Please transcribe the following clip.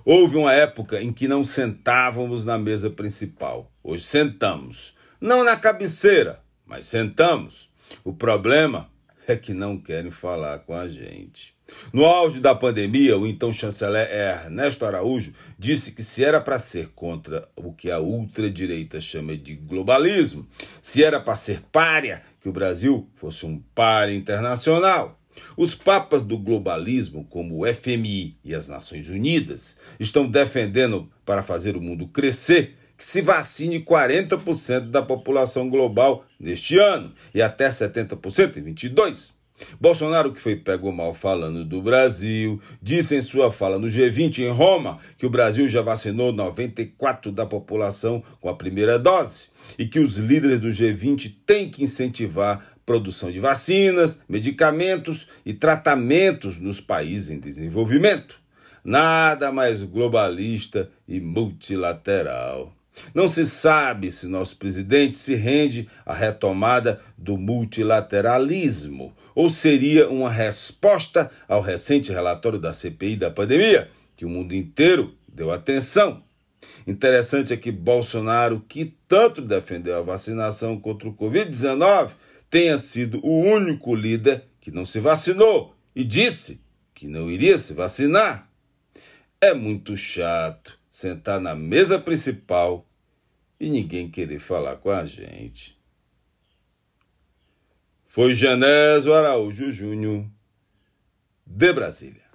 Houve uma época em que não sentávamos na mesa principal. Hoje sentamos. Não na cabeceira, mas sentamos. O problema é que não querem falar com a gente. No auge da pandemia, o então chanceler Ernesto Araújo disse que se era para ser contra o que a ultradireita chama de globalismo, se era para ser pária, que o Brasil fosse um pária internacional. Os papas do globalismo, como o FMI e as Nações Unidas, estão defendendo, para fazer o mundo crescer, que se vacine 40% da população global neste ano e até 70% em 2022. Bolsonaro, que foi pego mal falando do Brasil, disse em sua fala no G20 em Roma que o Brasil já vacinou 94% da população com a primeira dose e que os líderes do G20 têm que incentivar a produção de vacinas, medicamentos e tratamentos nos países em desenvolvimento. Nada mais globalista e multilateral. Não se sabe se nosso presidente se rende à retomada do multilateralismo ou seria uma resposta ao recente relatório da CPI da pandemia, que o mundo inteiro deu atenção. Interessante é que Bolsonaro, que tanto defendeu a vacinação contra o Covid-19, tenha sido o único líder que não se vacinou e disse que não iria se vacinar. É muito chato sentar na mesa principal e ninguém querer falar com a gente. Foi Genésio Araújo Júnior, de Brasília.